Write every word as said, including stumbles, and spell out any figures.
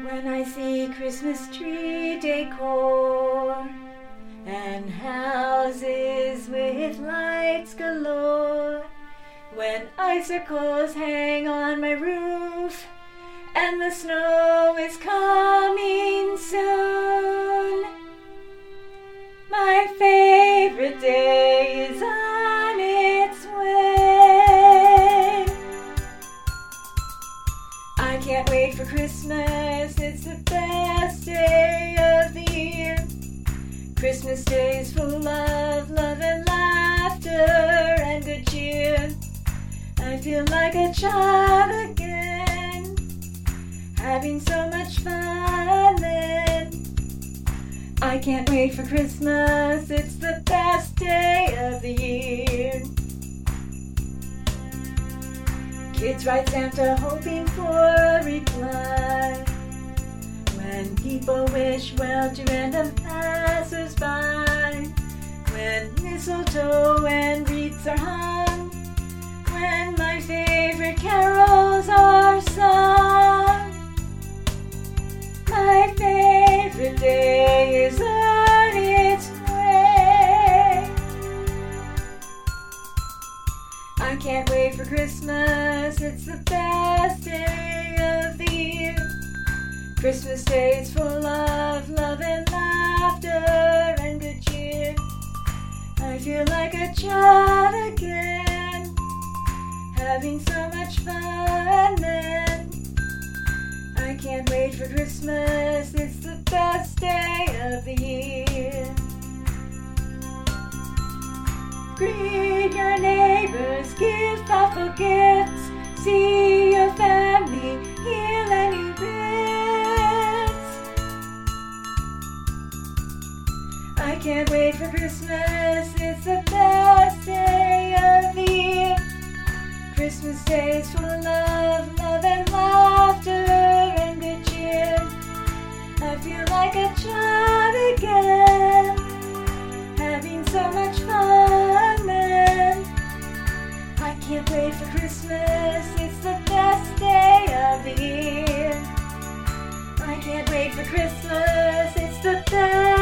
When I see Christmas tree decor and houses with lights galore, when icicles hang on my roof and the snow is coming soon, my favorite day is on its way. I can't wait for Christmas, it's the best day of the year. Christmas Day is full of love and laughter and good cheer. I feel like a child again, having so much fun then. I can't wait for Christmas, it's the best day of the year. Kids write Santa hoping for a reply, when people wish well to random passers-by, when mistletoe and wreaths are hung, when my favorite carols are sung. My favorite day is on its way. I can't wait for Christmas, it's the best day of the year. Christmas Day is full of love and laughter and good cheer. I feel like a child again, having so much fun then. I can't wait for Christmas, it's the best day of the year. Greet your neighbors, give thoughtful gifts, see your family, heal any bits. I can't wait for Christmas, it's the best day of the year. Christmas Day is full of love and laughter and good cheer. I feel like a child again, having so much fun then. I can't wait for Christmas, it's the best day of the year. I can't wait for Christmas, it's the best